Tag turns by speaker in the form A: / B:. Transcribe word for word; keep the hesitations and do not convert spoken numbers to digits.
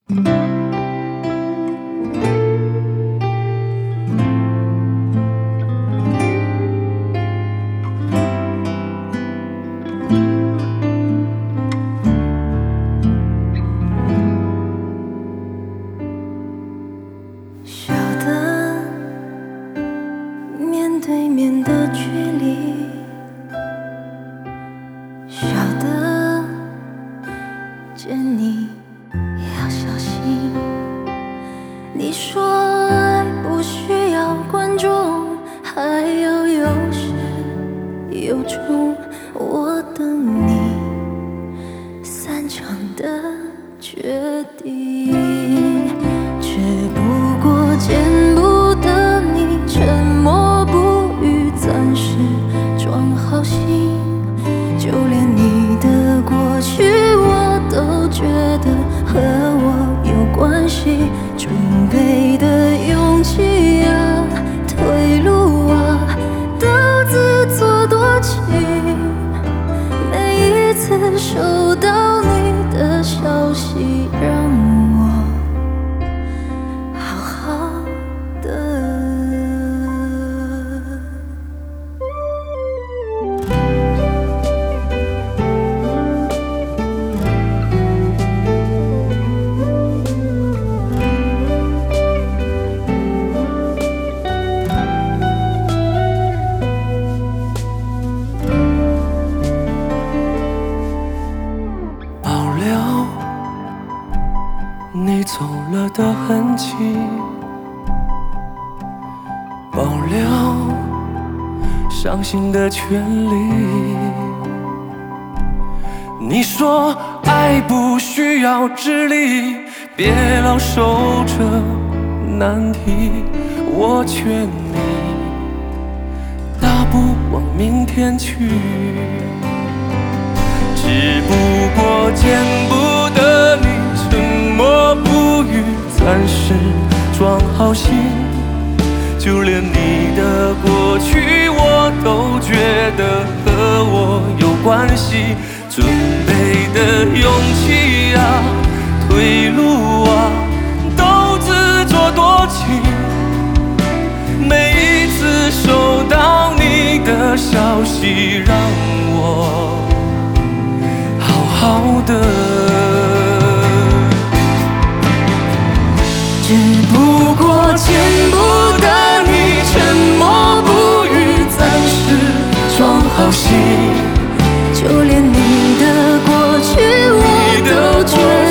A: 晓得面对面的距离，晓得见你要小心。你说爱不需要观众，还要有始有终。我等你散场的决定，只不过见不得你沉默不语，暂时装好心。就连你的过去我都觉得和我有关系，准备的勇气啊，退路啊，都自作多情。每一次收到你的消息，让我好好的。
B: 你走了的痕迹，保留伤心的权利。你说爱不需要智力，别老守着难题。我劝你大步往明天去，只不过见不得你沉默不语，暂时装好心。就连你的过去我都觉得和我有关系，准备的勇气啊，退路啊，都自作多情。每一次收到你的消息，让我好好的，
A: 只不过见不得你沉默不语，暂时装好心。就连你的过去我都觉